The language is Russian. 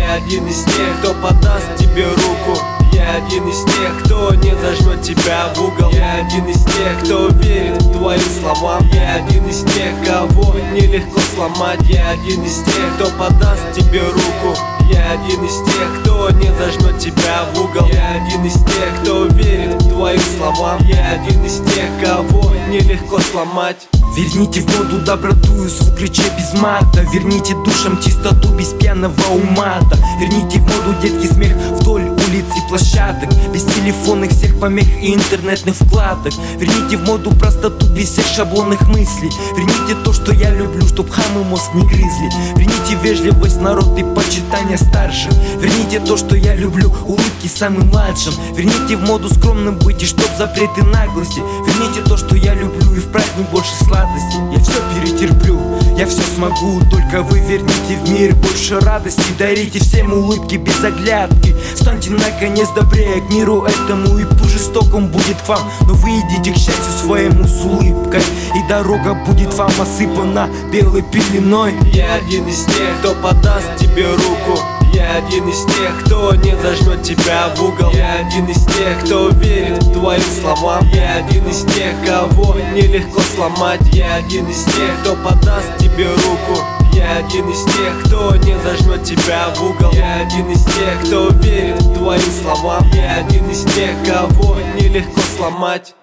Я один из тех, кто подаст тебе руку. Я один из тех, кто не зажмет тебя в угол. Я один из тех, кто верит твоим словам. Я один из тех, кого нелегко сломать. Я один из тех, кто подаст тебе руку. Я один из тех, кто не зажмет тебя в угол. Я один из тех, кто верит твоим словам. Я один из тех, кого нелегко сломать. Верните в моду доброту и звук речи без мата. Верните душам чистоту без пьяного умата. Верните в моду детский смех вдоль улиц и площадок, без телефонных всех помех и интернетных вкладок. Верните в моду простоту без всех шаблонных мыслей. Верните то, что я люблю, чтоб хамы мозг не грызли. Верните вежливость, народ и почитание старшим. Верните то, что я люблю, улыбки самым младшим. Верните в моду скромным быть и чтоб запреты наглости. Верните то, что я люблю, и в праздник больше сладости. Я все перетерплю, я все смогу, только вы верните в мир больше радости. Дарите всем улыбки без оглядки. Станьте наконец добрее к миру этому, и пусть жестоком будет к вам, но вы идите к счастью своему с улыбкой, и дорога будет вам осыпана белой пеленой. Я один из тех, кто подаст тебе руку. Я один из тех, кто не зажмет тебя в угол. Я один из тех, кто верит твоим словам. Я один из тех, кого нелегко сломать. Я один из тех, кто подаст тебе руку. Я один из тех, кто не зажмет тебя в угол. Я один из тех, кто верит твоим словам. Я один из тех, кого нелегко сломать.